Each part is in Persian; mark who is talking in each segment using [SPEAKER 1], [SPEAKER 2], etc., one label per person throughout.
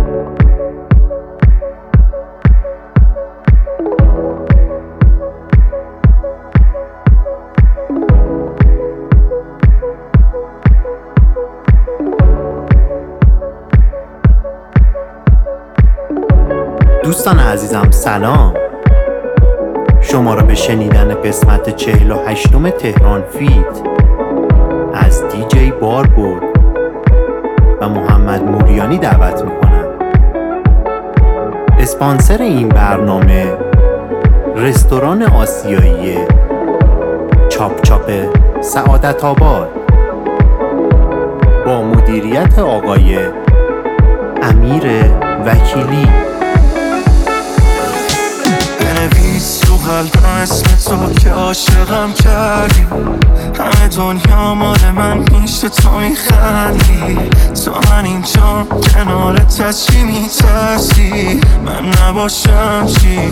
[SPEAKER 1] دوستان عزیزم سلام، شما را به شنیدن قسمت 48 تهران فیت از دیجی باربود و محمد موریانی دعوت میکنم. اسپانسر این برنامه رستوران آسیایی چاپ چاپ سعادت آباد با مدیریت آقای امیر وکیلی.
[SPEAKER 2] بنویس رو قلبم اسم تو که عاشقم کردی، همه دنیا مال من میشه تو میخندی، تو من اینجا کنارت از چی میترسی؟ من نباشم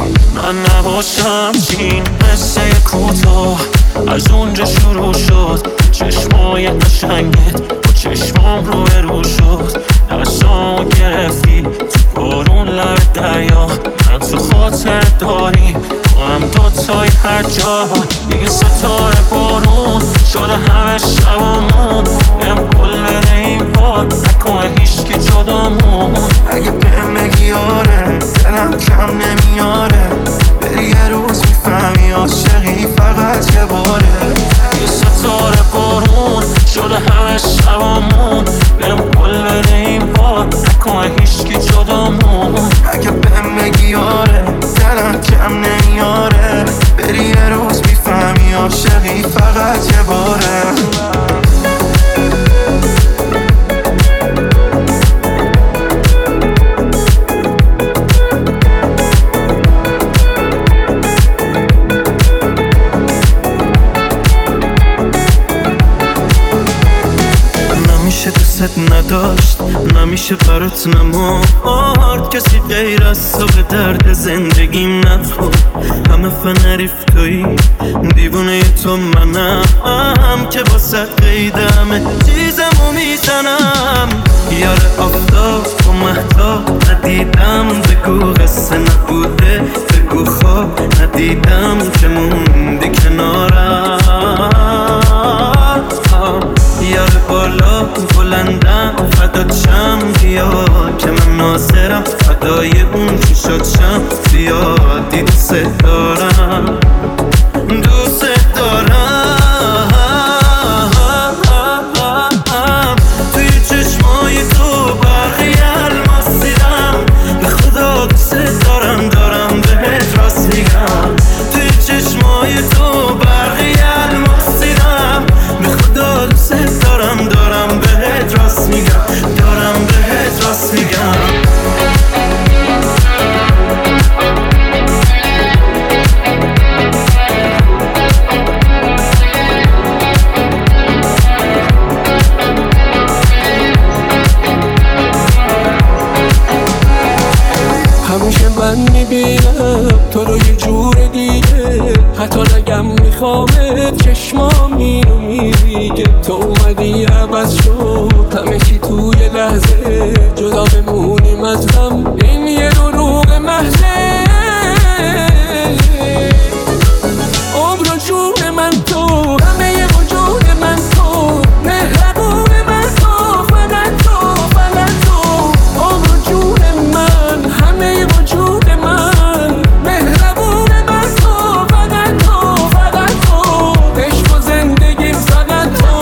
[SPEAKER 2] چی مثل کوتاه از اونجا شروع شد، چشمای قشنگت با چشمام رو شد، نفسامو گرفتی تو بارون لب دریا، من تو خاطر داری تو هم دوتای هر جا، دیگه ستاره بارون شده همه شبامون، بهم قول بده این بار نکنه هیچکی جدامون، اگه بهم بگی آره دلم کم نمیاره، بری یه روز میفهمی عاشقی فقط یه باره، دیگه ستاره بارون شده همه شبامون، بهم قول بده این بار نکنه هیچکی جدامون، اگه بهم بگی آره دلم کم نمیاره، بری یه روز میفهمی عاشقی فقط یه باره. نمیشه دوست نداشت، نمیشه برات نمارد، کسی غیر از تو به درد زندگیم نخورد، همه فنریف تویی دیوونه تو منم که واسه قیدمه چیزمو میزنم، یار آفتاب و مهتاب ندیدم، بگو قصه نبوده بگو خواب ندیدم که موندی کنارم، یار بالا بلندم فدات شم بیا که من ناظرم، فدای اون چشات شم زیادی دوست دارم توی چشمای تو برقی الماس دیدم، به خدا دوست دارم بهت راست میگم، توی چشمای تو برقی الماس دیدم، به خدا دوست دارم بهت راست میگم، بهت راست میگم.
[SPEAKER 3] همیشه من میبینم تو رو یه جور دیگه، حتی نگم میخوامت چشمام اینو میگه، تو اومدی عوض شد همه چی توی لحظه، جدا بمونیم از هم این یه دروغ محضه، عمر و جون من تو همه یه وجود من تو، مهربون من تو فقط تو، عمر و جون من همه یه وجود من، مهربون من تو فقط تو، عشق و زندگیم فقط تو.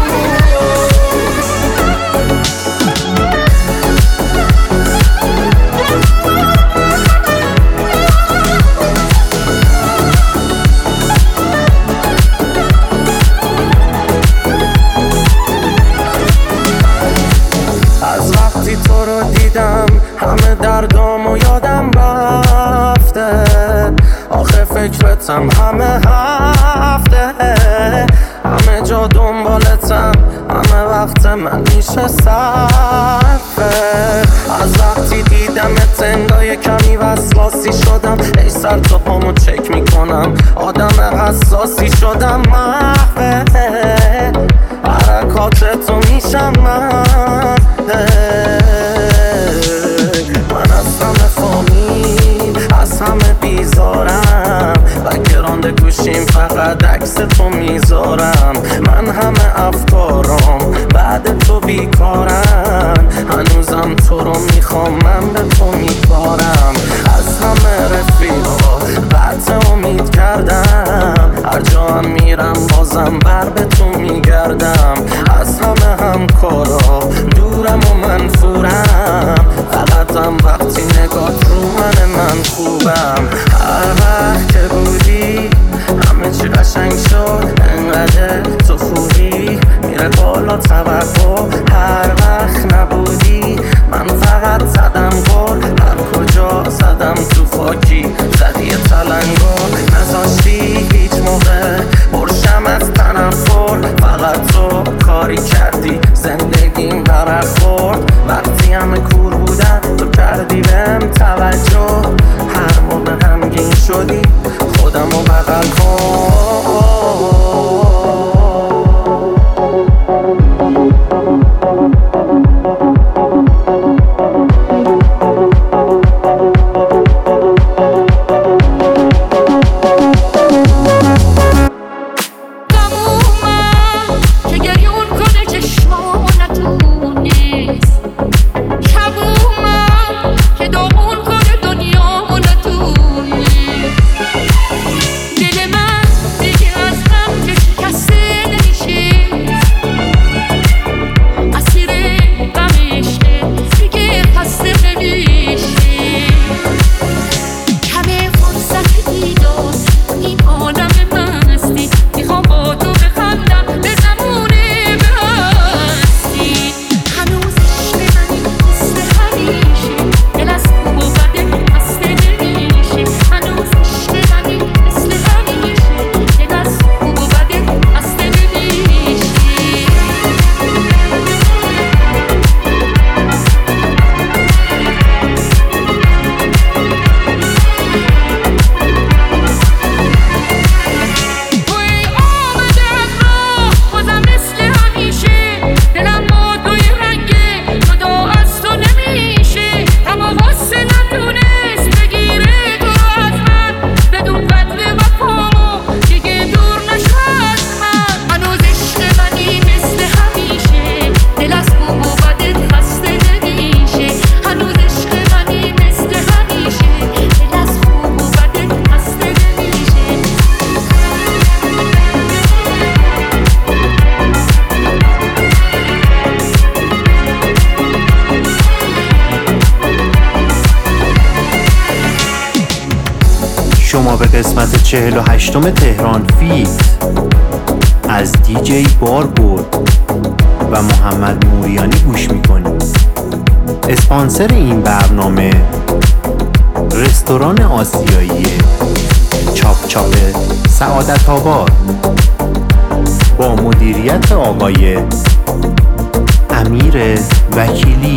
[SPEAKER 2] از وقتی تو رو دیدم همه دردامو یادم رفته، آخه فکرتم همه هفته، همه جا دنبالتم، همه وقت من میشه صرفه، از وقتی دیدمت انگار کمی وسواسی شدم، ای سر تا پامو چک میکنم، آدم حساسی شدم، محوه حرکات تو میشم من،
[SPEAKER 1] به قسمت 48 تهران فیت از دیجی باربود و محمد موریانی گوش میکنیم. اسپانسر این برنامه رستوران آسیایی چاپ چاپ سعادت آباد با مدیریت آقای امیر وکیلی.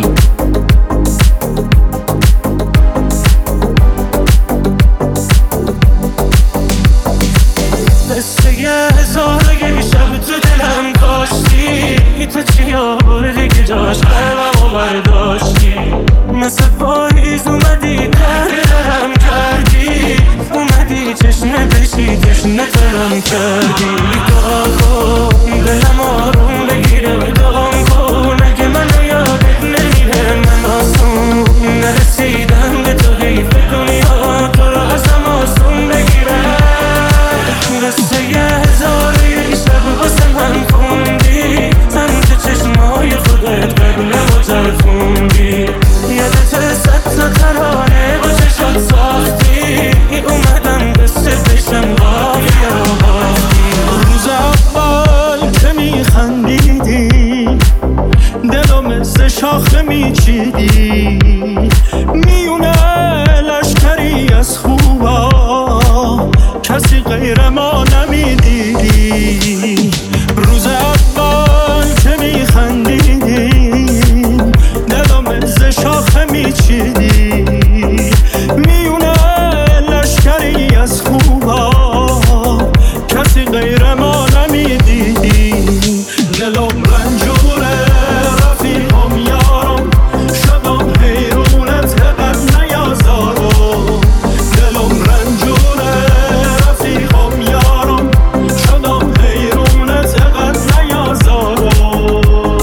[SPEAKER 2] هزار یه شب تو دلم داشتی، تو چی یار دیگه جاش قلبمو برداشتی، مثل پاییز اومدی درم کردی، اومدی چشمه بشی تشنه ترم کردی. دعا کن دلم آروم بگیره، دعا کن اگه منو یادت نمیره، من آسون نرسیدم به تو، حیفه دنیا تو رو ازم آسون بگیره. قصه هزار یک شب واسه من خوندی، سمت چشمای خودت قبلمو ترخوندی، یادت صد تا ترانه با چشات ساختی، اومدم قصه بشم قافیه و باختی.
[SPEAKER 4] روز اول که میخندیدی دلو مثل شاخه میچیدی، میونه لشکری از خوبا کسی غیر ما نمیدیدی. روز اول که میخندیدی دلو مثل شاخه میچیدی، میونه لشکری از خوبا کسی غیر ما نمیدیدی. دلم رنجوره رفیقم یارم، شدم حیرونت قد نیازارم. دلم رنجوره رفیقم یارم، شدم حیرونت قد نیازارم.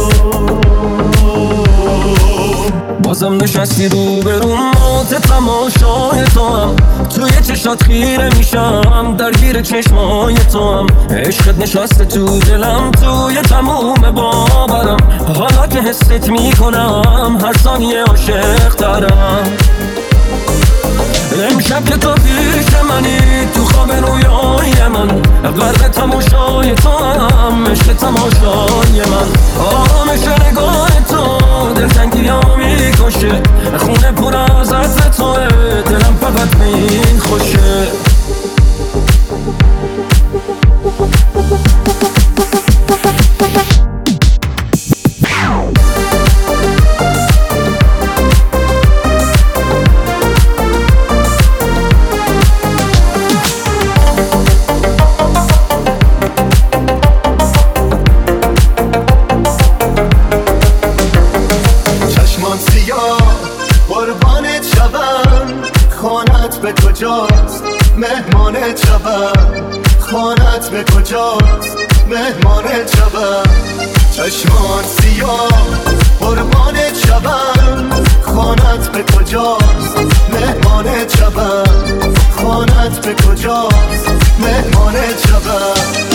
[SPEAKER 4] بازم نشستی رو برون موت تماشای تو هم، توی چشات خیره میشم درگیر چشمای تو هم، عشقت نشسته تو دلم توی تموم باورم، حالا که حست میکنم هر ثانیه عاشق ترم. امشب که تو پیش منی تو خواب رویای من، غرق تماشای تو هم عشق تماشای من، آرامش نگاه تو دلتنگی ها میکشه، خونه پر از عطر توه دلم فقط به این خوشه.
[SPEAKER 5] به کجاست مهمانت شبم، خانت به کجاست مهمانت شبم، چشمان سیاه قربانت شبم، خانت به کجاست مهمانت شبم، خانت به کجاست مهمانت شبم.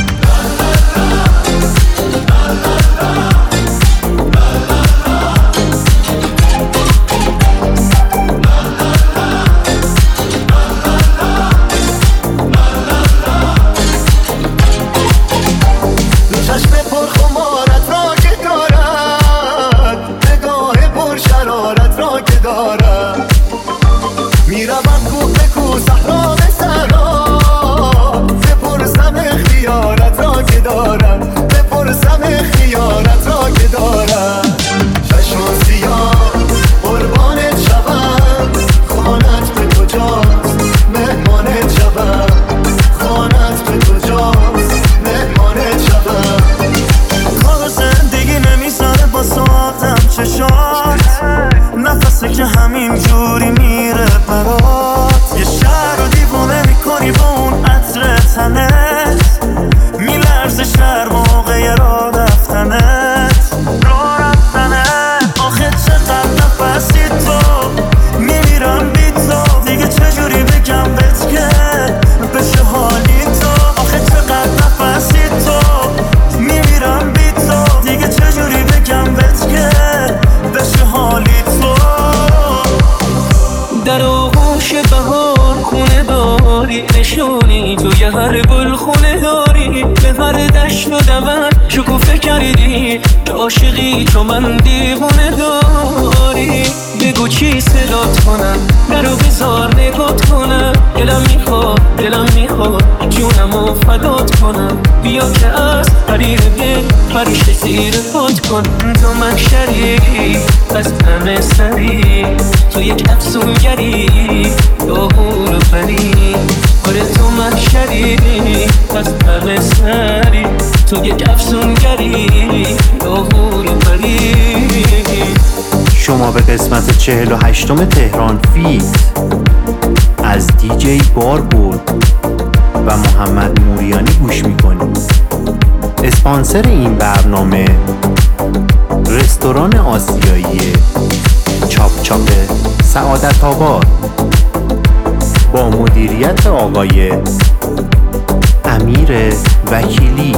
[SPEAKER 6] نفسه که همین جوری میره برات، یه شهر رو دیوونه میکنی با اون عطر تنت، میلرزه شهر موقع راه رفتنت. آخه چقدر نفسی تو، میمیرم بی تو، دیگه چجوری بگم بهت که بشه حالی تو. آخه چقدر نفسی تو، میمیرم بی تو، دیگه چجوری بگم بهت که بشه حالی تو.
[SPEAKER 4] جشن و دمن شکوفه کردی عاشقی چون من دیوونه داری بگو چی صدات کنم نرو بذار نگات کنم دلم میخواد جونمو فدات کنم بیا که از حریر دل پریش زیر پات کنم تو من شریک از همه سری تو یک افسونگری تو هور و پری آره تو من شریک از همه سری تو یک افسونگری تو هور و پری
[SPEAKER 1] شما به قسمت 48م تهران فیت از دیجی باربرد و محمد موریانی گوش میکنید. اسپانسر این برنامه رستوران آسیایی چاپ چاپ سعادت آباد با مدیریت آقای امیر وکیلی.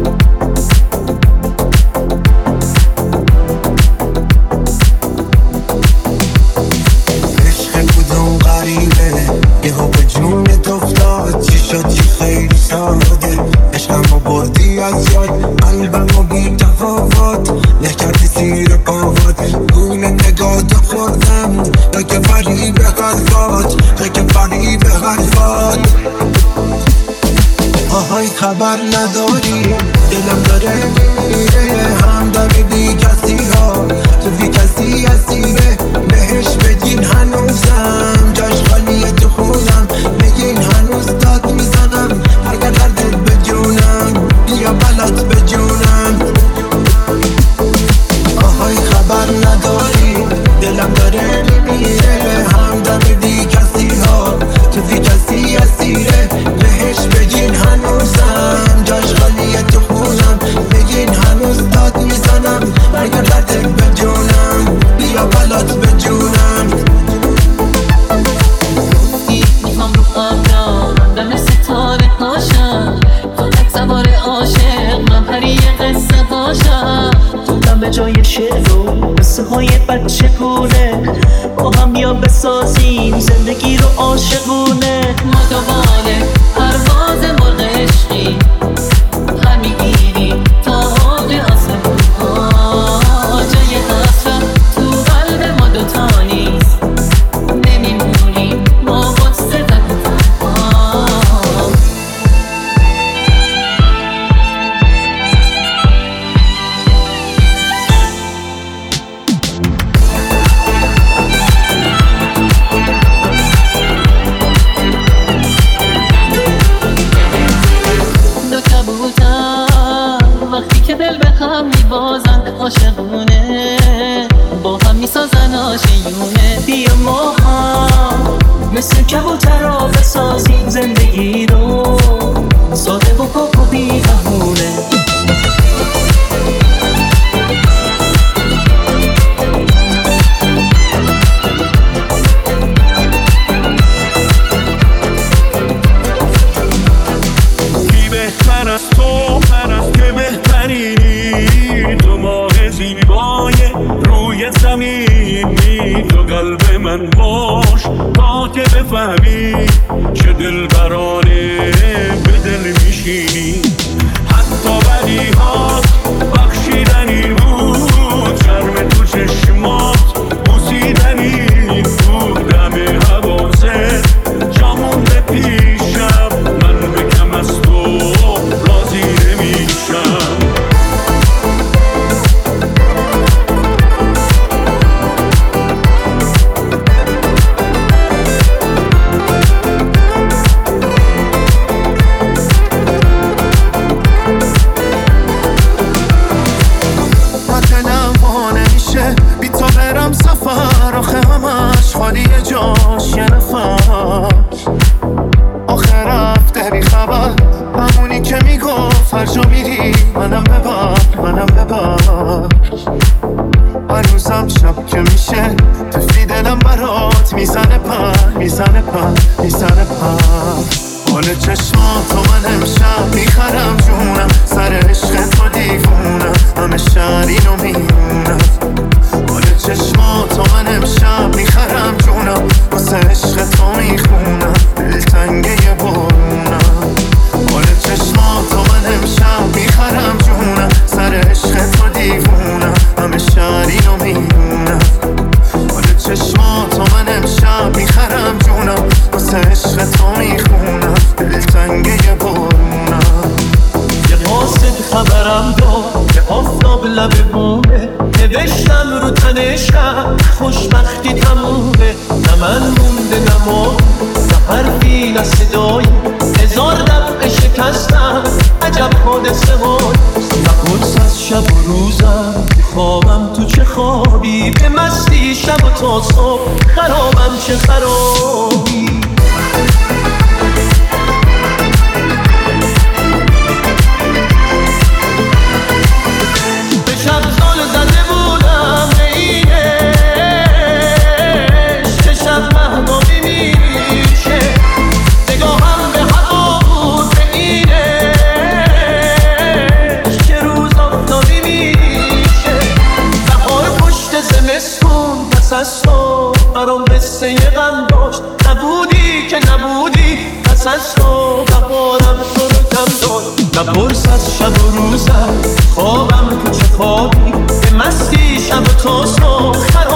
[SPEAKER 7] یهو به جونت افتاد چی شد چی خیلی ساده عشقمو بردی از یاد قلبمو بی تفاوت نه کردی زیر پاوات گونه نگاتو خوردم تا که فریب حرفات آهای خبر نداری دلم داره میره همدم بی کسی ها تو بی کسی اسیره بهش بگین هنوزم جاش خالیه تو خونم بگین هنوز داد میزنم اگر دردت به جونم بیا بلات به جونم آهای خبر نداری دلم داره میره همدم بی کسی ها تو بی کسی اسیره بهش بگین هنوزم جاش خالیه تو خونم بگین هنوز داد میزنم اگر دردت به جونم بیا بلات به جونم
[SPEAKER 8] میخوام رو آبرام ستاره هاشم تو تک سوار عاشق من پری قصه هاشم تو به جای شعر و قصه های بچه گونه با هم بیا بسازیم زندگی رو عاشقونه ما دوباره پرواز مرغ عشقی پر میگیریم تا حال آسمون ها جای حسرت تو قلب ما دوتا نیست نمیمونیم ما قدس وقتی که دل به هم میبازن عاشقونه با هم میسازن آشیونه بیا ما هم مثل کبوترها بسازیم زندگی رو ساده و پاک و بی بهونه
[SPEAKER 2] کی بهتر از تو که بهترینی تو ماه زیبای روی زمینی تو قلب من باش تا که بفهمی چه دلبرانه به دل میشینی حتی بدیهات بخشیدنی بود شرم تو چشمات بوسیدنی بود دم حواست جامون به پیشم من به کم از تو راضی نمیشم
[SPEAKER 7] جاش یه نفر آخر رفته بی خبر همونی که میگفت هر جا میری منم ببر هنوزم شب که میشه تو فی دلم برات میزنه پر حال چشماتو من امشب میخرم جونم سر عشق تو دیوونم همه شهر اینو میدونم حال چشماتو من امشب میخرم جونم واسه عشق تو میخونم دلتنگه بارونم حال چشماتو من امشب میخرم
[SPEAKER 5] چشماتو من امشب میخرم جونم واسه عشق تو میخونم دلتنگه بارونم
[SPEAKER 3] یه قاصد خبرم داد که آفتاب لب بومه نوشتم رو تنشم خوشبختی تمومه نه من مونده نه ما نه حرفی نه صدایی هزار دفعه شکستم عجب حادثه های نپرس از شب و روزم خوابم تو چه خوابی به مستی شب و تا صبح خرابم چه خرابی به شب زال زده بودم به اینش که شب مهدابی میشه نگاهم به هوا بود به اینش که روز آفتابی میشه بهار پشت زمستون پس از تو برام قصه یه غم داشت نبودی که نبودی پس از تو بهارم تو رو کم داشت نپرس از شب و روزم خوابم تو چه خوابی به مستی شب و تا صبح